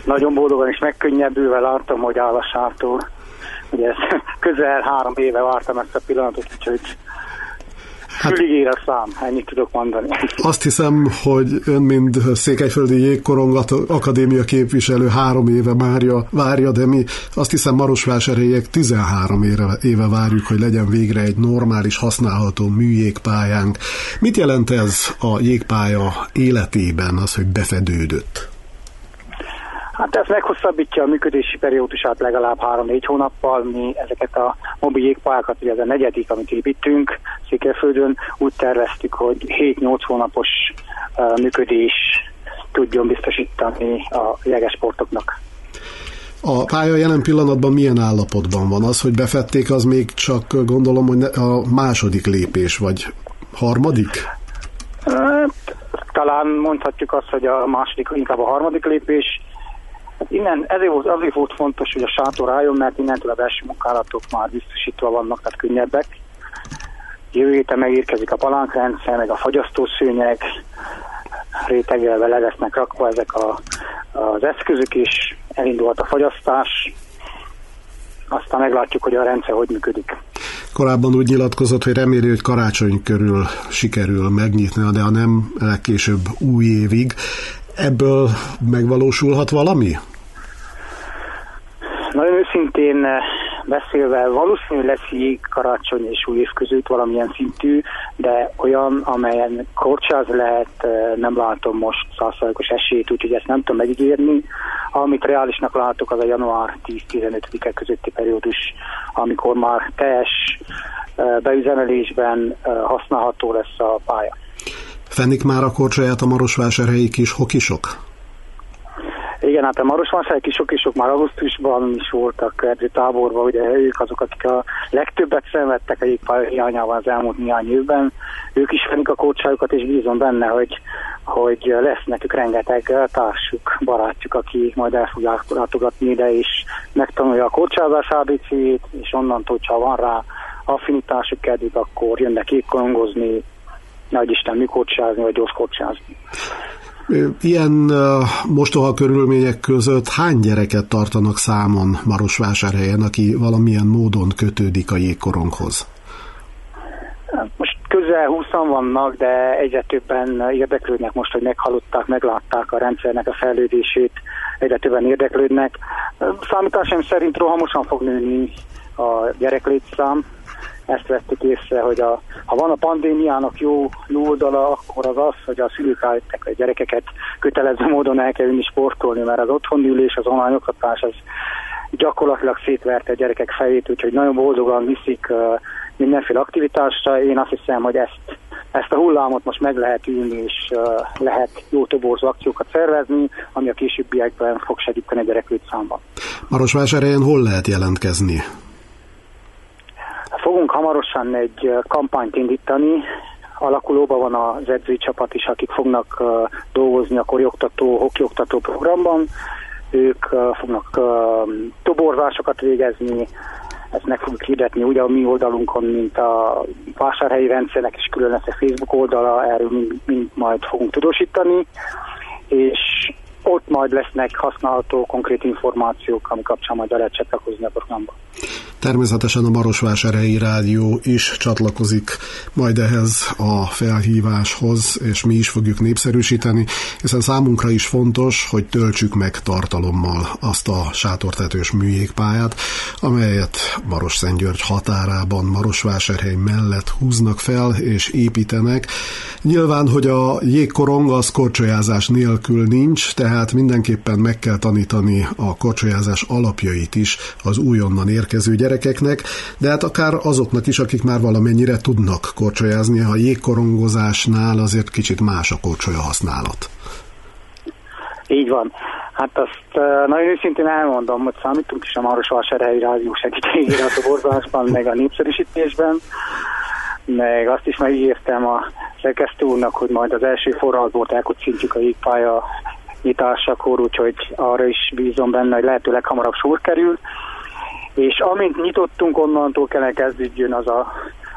nagyon boldogan és megkönnyebbülve láttam, hogy áll a sától. Ugye közel 3 éve vártam ezt a pillanatot, úgyhogy fülig ér a szám, ennyit tudok mondani. Azt hiszem, hogy ön, mint Székelyföldi Jégkorong Akadémia képviselő 3 éve várja, de mi azt hiszem Marosvásárhelyiek 13 éve várjuk, hogy legyen végre egy normális, használható műjégpályánk. Mit jelent ez a jégpálya életében, az, hogy befedődött? Hát ez meghosszabbítja a működési periódusát legalább 3-4 hónappal. Mi ezeket a mobil jégpályákat, ugye ez a 4., amit építünk Székelyföldön, úgy terveztük, hogy 7-8 hónapos működés tudjon biztosítani a jegesportoknak. A pálya jelen pillanatban milyen állapotban van? Az, hogy befedték, az még csak gondolom, hogy a második lépés, vagy harmadik? Talán mondhatjuk azt, hogy a második, inkább a harmadik lépés. Innen azért volt fontos, hogy a sátor álljon, mert innentől a belső munkálatok már biztosítva vannak, tehát könnyebbek. Jövő héten megérkezik a palánkrendszer, meg a fagyasztószőnyeg, rétegelve le lesznek rakva ezek az eszközök, és elindult a fagyasztás. Aztán meglátjuk, hogy a rendszer hogy működik. Korábban úgy nyilatkozott, hogy reméli, hogy karácsony körül sikerül megnyitni, de ha nem, legkésőbb új évig. Ebből megvalósulhat valami? Nagyon őszintén beszélve, valószínűleg lesz jég karácsony és új év között valamilyen szintű, de olyan, amelyen korcsáz lehet, nem látom most 100%-os esélyt, úgyhogy ezt nem tudom megígérni. Amit reálisnak látok, az a január 10-15-e közötti periódus, amikor már teljes beüzemelésben használható lesz a pálya. Fennik már a korcsolyát a marosvásárhelyi kis hokisok? Igen, hát a marosvásárhelyi kis hokisok már augusztusban is voltak edzőtáborban, ugye ők azok, akik a legtöbbet szenvedtek a jégpálya hiányában az elmúlt néhány évben. Ők is fennik a korcsájukat, és bízom benne, hogy lesz nekük rengeteg társuk, barátjuk, aki majd el fogják látogatni ide, és megtanulja a korcsázás ABC-jét, és onnantól, ha van rá affinitásuk kedvük, akkor jönnek jégkorongozni, nagyisten műkorcsázni, vagy gyorskorcsázni. Ilyen mostoha körülmények között hány gyereket tartanak számon Marosvásárhelyen, aki valamilyen módon kötődik a jégkoronghoz? Most közel 20-an vannak, de egyre többen érdeklődnek most, hogy meghallották, meglátták a rendszernek a fejlődését, egyre többen érdeklődnek. Számításom szerint rohamosan fog nőni a gyereklétszám. Ezt vettük észre, hogy ha van a pandémiának jó oldala, akkor az, hogy a szülők állítják a gyerekeket kötelező módon el kell vinni sportolni, mert az otthonülés, az online oktatás, az gyakorlatilag szétverte a gyerekek fejét, úgyhogy nagyon boldogan viszik mindenféle aktivitásra. Én azt hiszem, hogy ezt a hullámot most meg lehet ülni, és lehet jó toborzó akciókat szervezni, ami a későbbiekben fog segíteni a gyereklétszámban. Marosvásárhelyen hol lehet jelentkezni? Fogunk hamarosan egy kampányt indítani. Alakulóban van az edzői csapat is, akik fognak dolgozni a korioktató, hokioktató programban. Ők fognak toborzásokat végezni, ezt meg fogjuk hirdetni ugye a mi oldalunkon, mint a vásárhelyi rendszernek is külön lesz a Facebook oldala, erről mind majd fogunk tudósítani, és ott majd lesznek használható konkrét információk, ami kapcsán majd lehet csatlakozni a programba. Természetesen a Marosvásárhelyi Rádió is csatlakozik majd ehhez a felhíváshoz, és mi is fogjuk népszerűsíteni, hiszen számunkra is fontos, hogy töltsük meg tartalommal azt a sátortetős műjégpályát, amelyet Marosszentgyörgy határában, Marosvásárhely mellett húznak fel és építenek. Nyilván, hogy a jégkorong az korcsolyázás nélkül nincs, tehát mindenképpen meg kell tanítani a korcsolyázás alapjait is az újonnan érkező gyerekeknek, de hát akár azoknak is, akik már valamennyire tudnak korcsolyázni. A jégkorongozásnál azért kicsit más a korcsolya használat. Így van. Hát azt nagyon őszintén elmondom, hogy számítunk is a Marosvásárhelyi Rádió segítségére a toborzásban, meg a népszerűsítésben, meg azt is megígértem a szerkesztő úrnak, hogy majd az első forradalmat elkuccintjuk a jégpálya nyitásakor, úgyhogy arra is bízom benne, hogy lehetőleg hamarabb sor kerül. És amint nyitottunk, onnantól kellene kezdődjön az a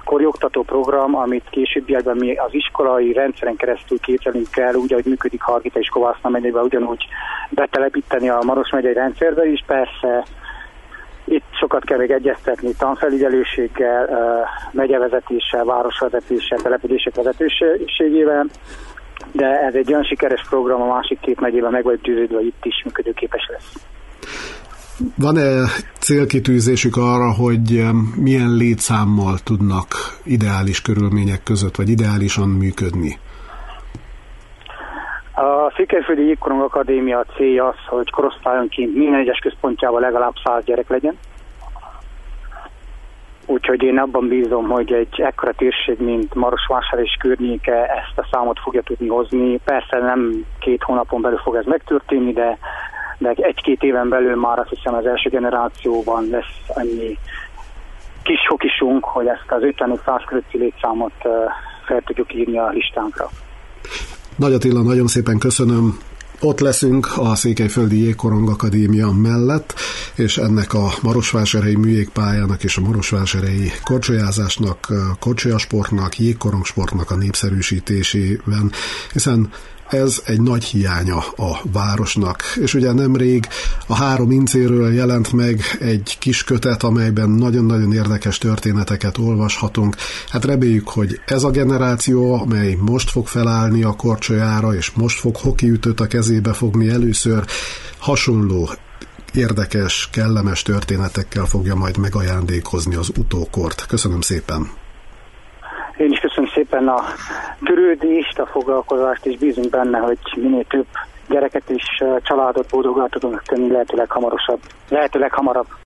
korjogtató program, amit későbbiekben mi az iskolai rendszeren keresztül képzelünk el, úgy, ahogy működik Hargita és Kovászna megyében, ugyanúgy betelepíteni a Maros megyei rendszerbe is. Persze itt sokat kell még egyeztetni tanfelügyelőséggel, megyevezetéssel, városvezetéssel, települések vezetőségével, de ez egy olyan sikeres program, a másik 2 megyében meg vagyok győződve, hogy itt is működőképes lesz. Van-e célkitűzésük arra, hogy milyen létszámmal tudnak ideális körülmények között, vagy ideálisan működni? A Székelyföldi Jégkorong Akadémia célja az, hogy korosztályonként minden egyes központjában legalább 100 gyerek legyen. Úgyhogy én abban bízom, hogy egy ekkora térség, mint Marosvásár és környéke ezt a számot fogja tudni hozni. Persze nem 2 hónapon belül fog ez megtörténni, de 1-2 éven belül már azt hiszem az első generációban lesz annyi kis hokisunk, hogy ezt az 50-100 körüli létszámot fel tudjuk írni a listánkra. Nagy Attila, nagyon szépen köszönöm. Ott leszünk a Székelyföldi Jégkorong Akadémia mellett, és ennek a marosvásárhelyi műjégpályának és a marosvásárhelyi korcsolyázásnak, korcsolyasportnak, jégkorongsportnak a népszerűsítésében, hiszen ez egy nagy hiánya a városnak. És ugye nemrég a 3 incéről jelent meg egy kis kötet, amelyben nagyon-nagyon érdekes történeteket olvashatunk. Hát reméljük, hogy ez a generáció, amely most fog felállni a korcsolyára, és most fog hokiütőt a kezébe fogni először, hasonló érdekes, kellemes történetekkel fogja majd megajándékozni az utókort. Köszönöm szépen! Én is köszönöm szépen a törődést, a foglalkozást, és bízunk benne, hogy minél több gyereket és családot boldogá tudunk tenni lehetőleg hamarabb.